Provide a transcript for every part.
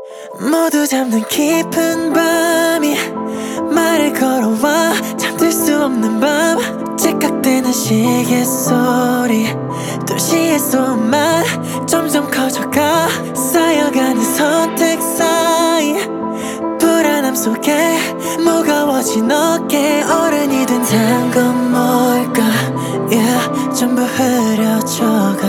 모두 잠든 깊은 밤이 말을 걸어와 잠들 수 없는 밤 찌깍대는 시계 소리 도시의 소음만 점점 커져가 쌓여가는 선택 사이 불안함 속에 무거워진 어깨 어른이 된단 건 뭘까 yeah, 전부 흐려져가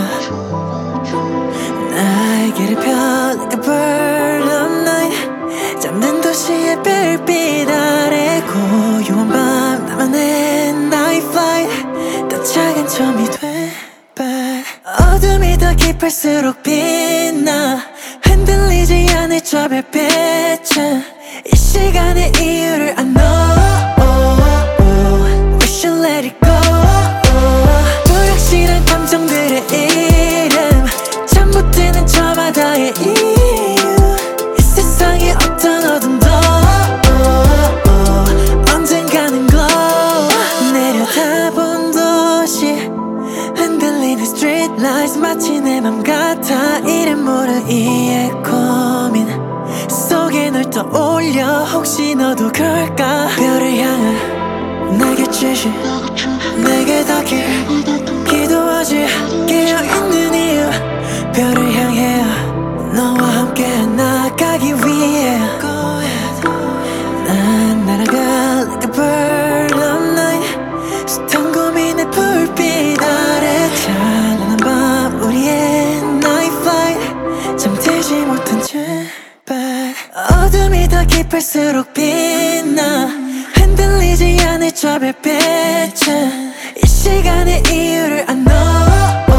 날개를 펴 like a bird of night 잠든 도시의 별빛 아래 고요한 밤 나만의 night flight 더 작은 점이 돼 but 어둠이 더 깊을수록 빛나 흔들리지 않을 저 별빛은 이 시간의 이유를 I know We should let it go 불확실한 감정들의 이름 잠못 드는 저 바다의 이유 이 세상의 어떤 어둠도 언젠가는 glow 내려다본 도시 흔들리는 street lights 마치 내 맘 같아 이름 모를 이의 고민 속에 널 떠올려 혹시 너도 그럴까 별을 향한 내 곁이지 내게 닿길 기도하지 깨어있는 이유 별을 향해 너와 함께 나가기 위해 난 날아가 like a bird of night 숱한 고민의 불빛 아래 찬란한 밤 우리의 night flight 잠들지 못한 제발 어둠이 더 깊을수록 빛나 흔들리지 않을 저 별빛은 이 시간의 이유를 I know